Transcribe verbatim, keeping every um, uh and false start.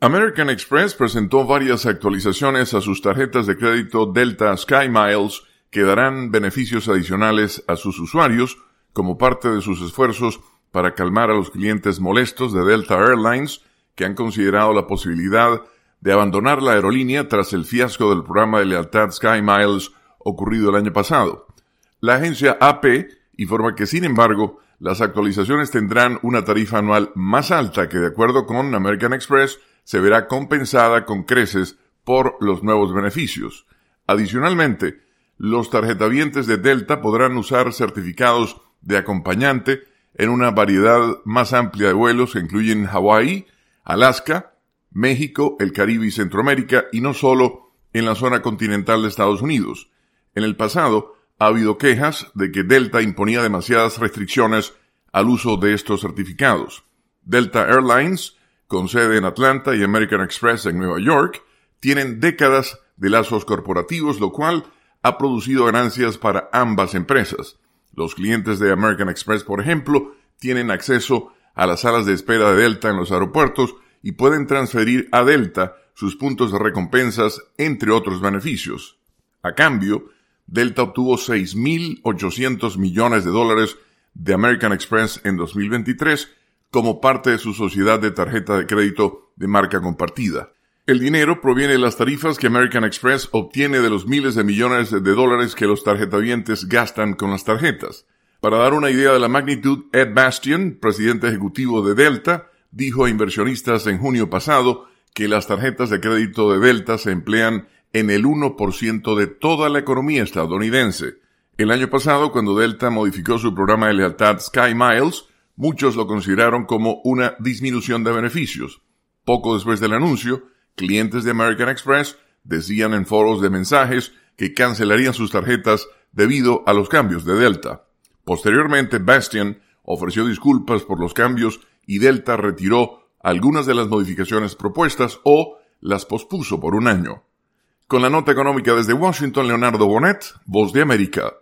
American Express presentó varias actualizaciones a sus tarjetas de crédito Delta SkyMiles que darán beneficios adicionales a sus usuarios como parte de sus esfuerzos para calmar a los clientes molestos de Delta Airlines que han considerado la posibilidad de abandonar la aerolínea tras el fiasco del programa de lealtad SkyMiles ocurrido el año pasado. La agencia A P informa que, sin embargo, las actualizaciones tendrán una tarifa anual más alta que, de acuerdo con American Express, se verá compensada con creces por los nuevos beneficios. Adicionalmente, los tarjetavientes de Delta podrán usar certificados de acompañante en una variedad más amplia de vuelos que incluyen Hawái, Alaska, México, el Caribe y Centroamérica, y no solo en la zona continental de Estados Unidos. En el pasado, ha habido quejas de que Delta imponía demasiadas restricciones al uso de estos certificados. Delta Airlines, con sede en Atlanta, y American Express en Nueva York, tienen décadas de lazos corporativos, lo cual ha producido ganancias para ambas empresas. Los clientes de American Express, por ejemplo, tienen acceso a las salas de espera de Delta en los aeropuertos y pueden transferir a Delta sus puntos de recompensas, entre otros beneficios. A cambio, Delta obtuvo seis mil ochocientos millones de dólares de American Express en dos mil veintitrés como parte de su sociedad de tarjeta de crédito de marca compartida. El dinero proviene de las tarifas que American Express obtiene de los miles de millones de dólares que los tarjetavientes gastan con las tarjetas. Para dar una idea de la magnitud, Ed Bastian, presidente ejecutivo de Delta, dijo a inversionistas en junio pasado que las tarjetas de crédito de Delta se emplean en el uno por ciento de toda la economía estadounidense. El año pasado, cuando Delta modificó su programa de lealtad SkyMiles, muchos lo consideraron como una disminución de beneficios. Poco después del anuncio, clientes de American Express decían en foros de mensajes que cancelarían sus tarjetas debido a los cambios de Delta. Posteriormente, Bastian ofreció disculpas por los cambios y Delta retiró algunas de las modificaciones propuestas o las pospuso por un año. Con la nota económica desde Washington, Leonardo Bonet, Voz de América.